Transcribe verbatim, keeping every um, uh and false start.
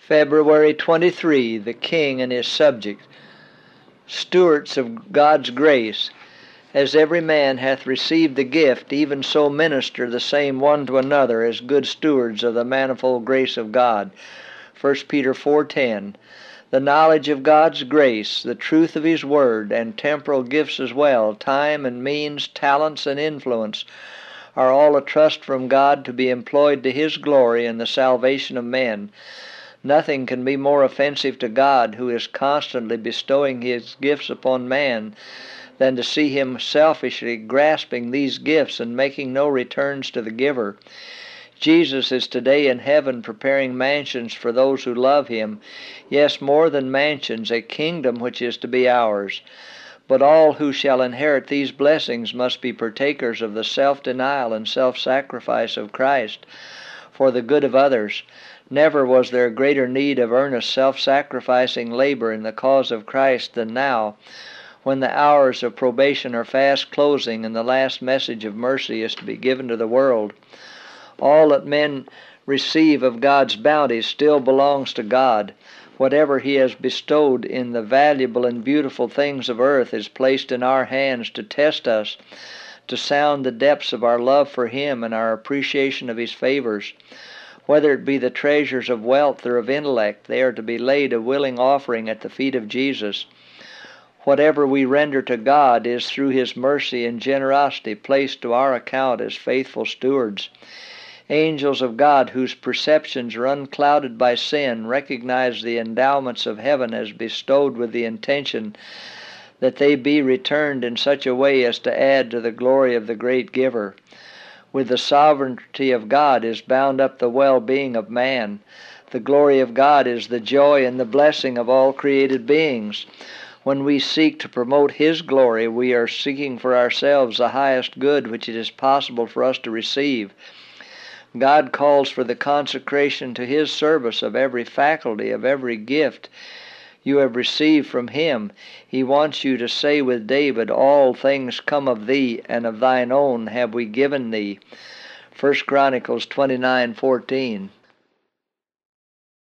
February twenty-third, the King and his subjects. Stewards of God's grace. As every man hath received the gift, even so minister the same one to another as good stewards of the manifold grace of God. First Peter four ten. The knowledge of God's grace, the truth of His Word, and temporal gifts as well, time and means, talents and influence, are all a trust from God to be employed to His glory and the salvation of men. Nothing can be more offensive to God, who is constantly bestowing His gifts upon man, than to see Him selfishly grasping these gifts and making no returns to the giver. Jesus is today in heaven preparing mansions for those who love Him, yes, more than mansions, a kingdom which is to be ours. But all who shall inherit these blessings must be partakers of the self-denial and self-sacrifice of Christ for the good of others. Never was there greater need of earnest self-sacrificing labor in the cause of Christ than now, when the hours of probation are fast closing and the last message of mercy is to be given to the world. All that men receive of God's bounty still belongs to God. Whatever He has bestowed in the valuable and beautiful things of earth is placed in our hands to test us, to sound the depths of our love for Him and our appreciation of His favors. Whether it be the treasures of wealth or of intellect, they are to be laid a willing offering at the feet of Jesus. Whatever we render to God is through His mercy and generosity placed to our account as faithful stewards. Angels of God, whose perceptions are unclouded by sin, recognize the endowments of heaven as bestowed with the intention that they be returned in such a way as to add to the glory of the great Giver. With the sovereignty of God is bound up the well-being of man. The glory of God is the joy and the blessing of all created beings. When we seek to promote His glory, we are seeking for ourselves the highest good which it is possible for us to receive. God calls for the consecration to His service of every faculty, of every gift you have received from Him. He wants you to say with David, "All things come of Thee, and of Thine own have we given Thee." First Chronicles twenty-nine fourteen.